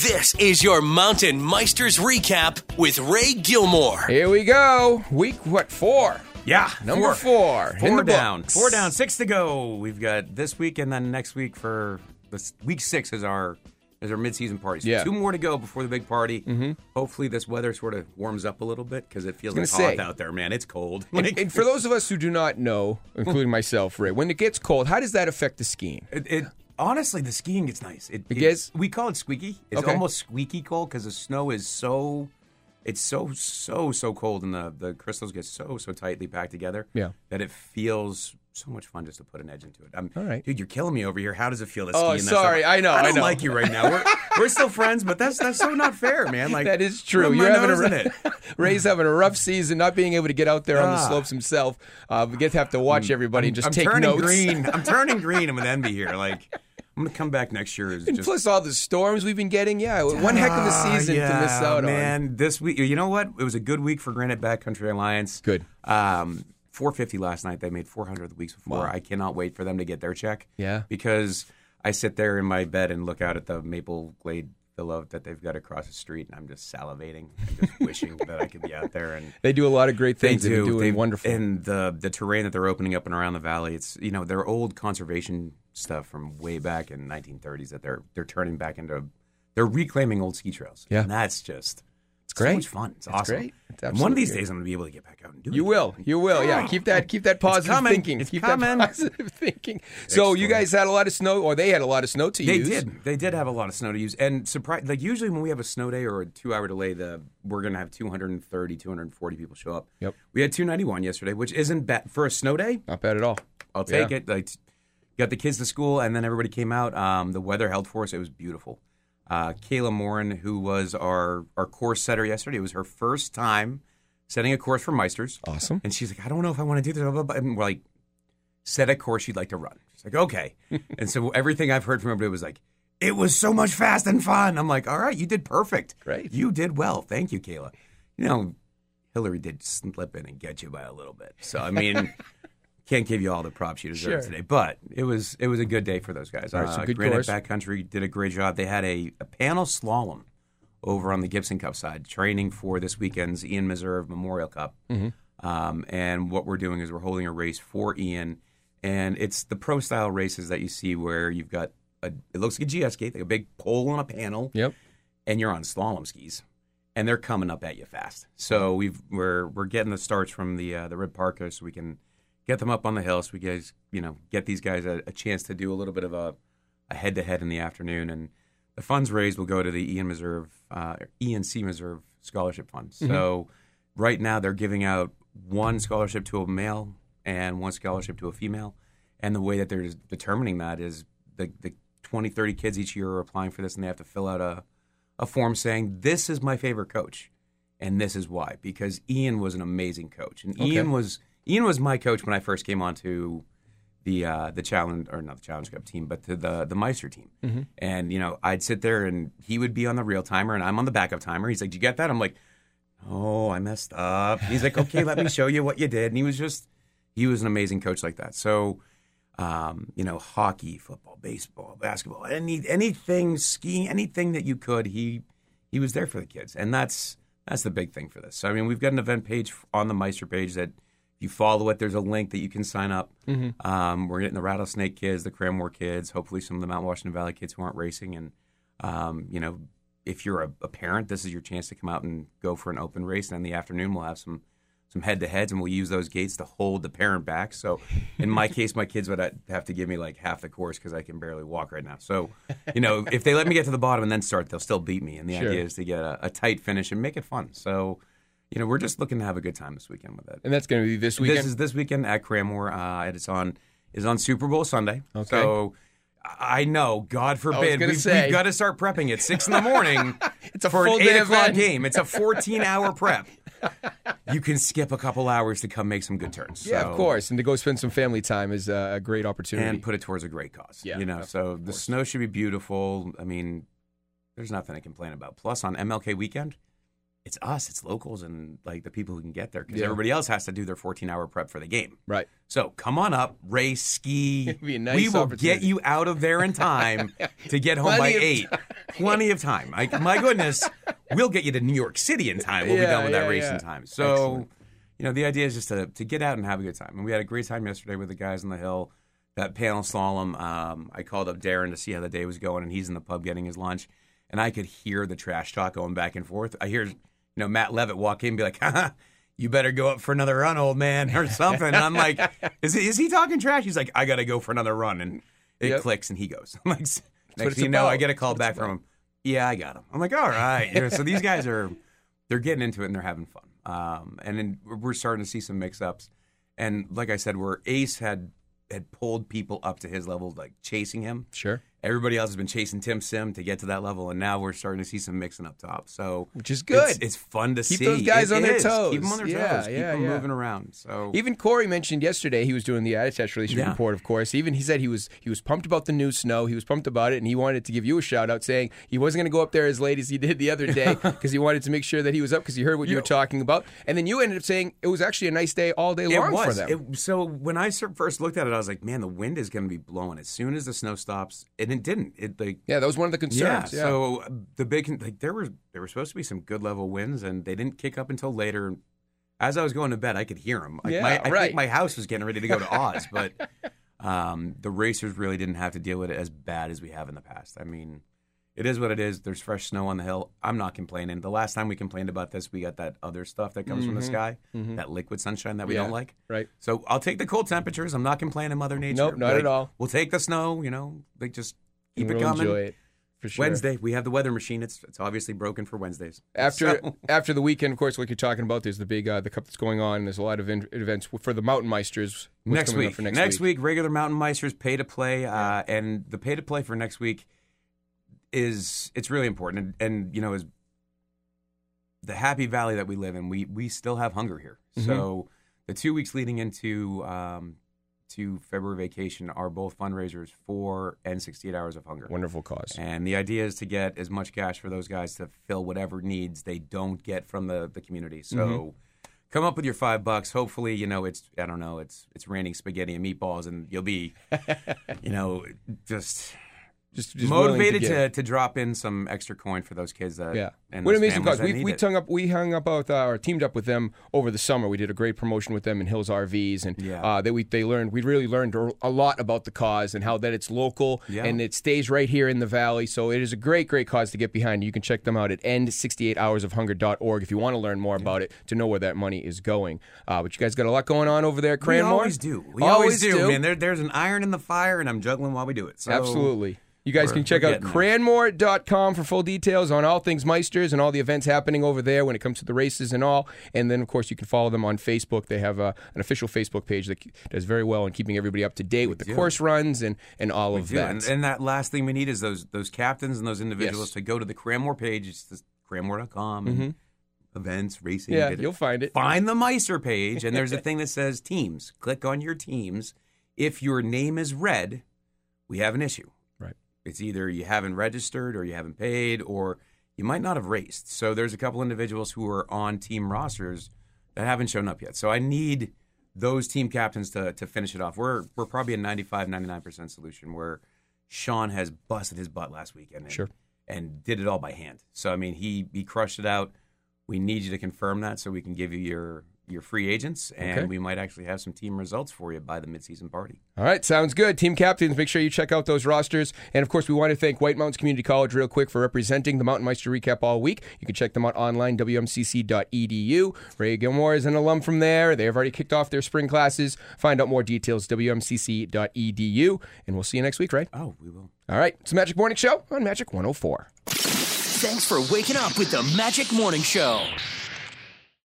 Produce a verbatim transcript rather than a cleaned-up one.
This is your Mountain Meisters recap with Ray Gilmore. Here we go. Week, what, four? Yeah, Number four. four, four in the down. books. Four down, six to go. We've got this week and then next week for this week six is our is our midseason party. So Yeah. two more to go before the big party. Mm-hmm. Hopefully this weather sort of warms up a little bit because it feels I like was hot gonna say. out there, man. It's cold. And, Like, and for those of us who do not know, including myself, Ray, when it gets cold, how does that affect the skiing? it, it honestly, the skiing gets nice. It, It gets- we call it squeaky. It's Okay. almost squeaky cold because the snow is so. It's so so so cold and the the crystals get so so tightly packed together. Yeah. That it feels so much fun just to put an edge into it. I'm, All right. dude, you're killing me over here. How does it feel to ski? Oh, in that sorry. stuff? I know, I I don't know. like you right now. We're we're still friends, but that's that's so not fair, man. Like That is true. rub You're my having a nose in rough, it. Ray's having a rough season, not being able to get out there on the Ah. slopes himself. Uh, we get to have to watch everybody and just I'm take turning notes. green. I'm turning green. I'm with envy here. Like I'm gonna come back next year. As And just plus all the storms we've been getting. Yeah, one heck of a Ah, season yeah, to miss out man. on. This week, you know what? It was a good week for Granite Backcountry Alliance. Good. Um, four fifty last night. They made four hundred the weeks before. Wow. I cannot wait for them to get their check. Yeah. Because I sit there in my bed and look out at the Maple Glade villa that they've got across the street, and I'm just salivating and just wishing that I could be out there. And They do a lot of great they things. and do. They're doing They- wonderful. And the the terrain that they're opening up and around the valley, it's you know their old conservation stuff from way back in nineteen thirties that they're they're turning back into. They're reclaiming old ski trails. Yeah. And that's just it's great. so much fun. It's, It's awesome. great. It's And one of absolutely these great. days, I'm going to be able to get back out and do it. You will. You will. Yeah. Keep that keep that positive coming. thinking. It's keep coming. that positive thinking. So you guys had a lot of snow, or they had a lot of snow to They use. did. They did have a lot of snow to use. And surprise, like usually when we have a snow day or a two-hour delay, the we're going to have two hundred thirty, two hundred forty people show up. Yep. We had two ninety-one yesterday, which isn't bad for a snow day. Not bad at all. I'll take Yeah. it. Like, got the kids to school, and then everybody came out. Um, the weather held for us. It was beautiful. Uh, Kayla Morin, who was our, our course setter yesterday, it was her first time setting a course for Meisters. Awesome. And she's like, I don't know if I want to do this. Blah, blah, blah. And we're like, set a course you'd like to run. She's like, okay. And so everything I've heard from everybody was like, it was so much fast and fun. I'm like, all right, you did perfect. Great. You did well. Thank you, Kayla. You know, Hillary did slip in and get you by a little bit. So, I mean... Can't give you all the props you deserve Sure. today, but it was it was a good day for those guys. All right, so uh, good Granite course. Backcountry did a great job. They had a, a panel slalom over on the Gibson Cup side, training for this weekend's Ian Meserve Memorial Cup. Mm-hmm. Um, and what we're doing is we're holding a race for Ian, and it's the pro style races that you see where you've got a, it looks like a G S gate, like a big pole on a panel, Yep. and you're on slalom skis, and they're coming up at you fast. So we've we're we're getting the starts from the uh, the Red Parka so we can get them up on the hill so we guys, you know, get these guys a, a chance to do a little bit of a, a head-to-head in the afternoon. And the funds raised will go to the Ian Meserve, uh, Ian C. Meserve Scholarship Fund. Mm-hmm. So right now they're giving out one scholarship to a male and one scholarship to a female. And the way that they're determining that is the, the twenty, thirty kids each year are applying for this, and they have to fill out a, a form saying, this is my favorite coach, and this is why. Because Ian was an amazing coach. And Okay. Ian was... Ian was my coach when I first came onto the uh, the challenge or not the Challenge Cup team, but to the the Meister team. Mm-hmm. And you know, I'd sit there and he would be on the real timer and I'm on the backup timer. He's like, "Did you get that?" I'm like, "Oh, I messed up." He's like, "Okay, let me show you what you did." And he was just he was an amazing coach like that. So, um, you know, hockey, football, baseball, basketball, any anything, skiing, anything that you could, he he was there for the kids, and that's that's the big thing for this. So, I mean, we've got an event page on the Meister page that. You follow it. There's a link that you can sign up. Mm-hmm. Um, we're getting the Rattlesnake kids, the Cranmore kids, hopefully some of the Mount Washington Valley kids who aren't racing. And, um, you know, if you're a, a parent, this is your chance to come out and go for an open race. And in the afternoon, we'll have some some head-to-heads, and we'll use those gates to hold the parent back. So in my case, my kids would have to give me like half the course because I can barely walk right now. So, you know, if they let me get to the bottom and then start, they'll still beat me. And the Sure. idea is to get a, a tight finish and make it fun. So, you know, we're just looking to have a good time this weekend with it. And that's going to be this weekend? This is this weekend at Cranmore. Uh, and it's on is on Super Bowl Sunday. Okay. So I know, God forbid, gonna we've, say. we've got to start prepping at six in the morning. It's a for full an day eight o'clock event. game. It's a fourteen hour prep. You can skip a couple hours to come make some good turns. Yeah, So- of course. And to go spend some family time is uh, a great opportunity. and put it towards a great cause. Yeah, you know. of So the course. snow should be beautiful. I mean, there's nothing to complain about. Plus, on M L K weekend, it's us, it's locals, and like the people who can get there because Yeah. everybody else has to do their fourteen-hour prep for the game. Right. So come on up, race, ski. It'd be a nice we will opportunity. get you out of there in time to get home Plenty by of eight. Plenty of time. Like, my goodness, we'll get you to New York City in time. We'll be Yeah, done with that yeah, race yeah. in time. So, Excellent. you know, the idea is just to to get out and have a good time. And we had a great time yesterday with the guys on the hill. That panel slalom, um, I called up Darren to see how the day was going, and he's in the pub getting his lunch. And I could hear the trash talk going back and forth. I hear, you know, Matt Levitt walk in and be like, haha, you better go up for another run, old man, or something. And I'm like, is he, is he talking trash? He's like, I got to go for another run. And it Yep. clicks, and he goes. I'm like, what next it's thing you know, about. I get a call That's what back it's from him. Yeah, I got him. I'm like, all right. You know, so these guys are, they're getting into it, and they're having fun. Um, and then we're starting to see some mix-ups. And like I said, where Ace had had pulled people up to his level, like chasing him. Sure. Everybody else has been chasing Tim Sim to get to that level, and now we're starting to see some mixing up top. So, Which is good. It's, it's fun to Keep see. those guys It on their is. toes. Keep them on their Yeah, toes. Keep yeah, them yeah. moving around. So, Even Corey mentioned yesterday he was doing the Attach Release Yeah. report, of course. Even he said he was he was pumped about the new snow. He was pumped about it, and he wanted to give you a shout out, saying he wasn't going to go up there as late as he did the other day because he wanted to make sure that he was up because he heard what you were talking about. And then you ended up saying it was actually a nice day all day long it was. for them. It, so when I ser- first looked at it, I was like, man, the wind is going to be blowing as soon as the snow stops, and it didn't. It like yeah, that was one of the concerns. Yeah, Yeah. so uh, the big like there were there were supposed to be some good level winds, and they didn't kick up until later. As I was going to bed, I could hear them. Like Yeah, my, I right. think my house was getting ready to go to Oz, but um, the racers really didn't have to deal with it as bad as we have in the past. I mean, it is what it is. There's fresh snow on the hill. I'm not complaining. The last time we complained about this, we got that other stuff that comes from the sky, that liquid sunshine that we Yeah, don't like. right. So I'll take the cold temperatures. I'm not complaining, Mother Nature. Nope, not Like, at all. We'll take the snow. You know, like just keep And it we'll coming. enjoy it for sure. Wednesday, we have the weather machine. It's it's obviously broken for Wednesdays. After So- after the weekend, of course, like you're talking about, there's the big uh, the cup that's going on. And there's a lot of in- events for the Mountain Meisters. What's next coming week. up for next, week, regular Mountain Meisters pay to play, uh, and the pay to play for next week is it's really important. And, and you know, is the Happy Valley that we live in, we we still have hunger here. Mm-hmm. So the two weeks leading into um, to February vacation are both fundraisers for and sixty-eight Hours of Hunger. Wonderful cause. And the idea is to get as much cash for those guys to fill whatever needs they don't get from the, the community. So Mm-hmm. come up with your five bucks. Hopefully, you know, it's, I don't know, it's it's raining spaghetti and meatballs, and you'll be, you know, just, Just, just willing motivated to, to, give. to, drop in some extra coin for those kids that, Yeah, and what those an amazing families cause. that We need we it. hung up we hung up with uh, or teamed up with them over the summer. We did a great promotion with them in Hills R Vs, and Yeah. uh, they we they learned we really learned a lot about the cause and how that it's local Yeah. and it stays right here in the valley. So it is a great great cause to get behind. You can check them out at end sixty-eight hours of hunger dot org if you want to learn more about it to know where that money is going. Uh, but you guys got a lot going on over there at We Cranmore. always do. We always, do. Man, there, there's an iron in the fire, and I'm juggling while we do it. So Absolutely. You guys We're- can check we're out getting there. cranmore dot com for full details on all things Meisters and all the events happening over there when it comes to the races and all. And then, of course, you can follow them on Facebook. They have uh, an official Facebook page that does very well in keeping everybody up to date with the do. course runs and, and all of do. that. And, and that last thing we need is those those captains and those individuals Yes. to go to the Cranmore page. It's the cranmore dot com. and Events, racing. yeah, da- da- you'll find it. Find the Meister page, and there's a thing that says teams. Click on your teams. If your name is red, we have an issue. Right. It's either you haven't registered or you haven't paid or you might not have raced. So there's a couple individuals who are on team rosters that haven't shown up yet. So I need those team captains to to finish it off. We're we're probably a ninety-five, ninety-nine percent solution where Sean has busted his butt last weekend and, Sure. and did it all by hand. So, I mean, he, he crushed it out. We need you to confirm that so we can give you your your free agents, and Okay. we might actually have some team results for you by the midseason party. All right, sounds good. Team captains, make sure you check out those rosters. And, of course, we want to thank White Mountains Community College real quick for representing the Mountain Meister Recap all week. You can check them out online, W M C C dot E D U. Ray Gilmore is an alum from there. They have already kicked off their spring classes. Find out more details, W M C C dot E D U. And we'll see you next week, Ray. Oh, we will. All right, it's the Magic Morning Show on Magic one oh four. Thanks for waking up with the Magic Morning Show.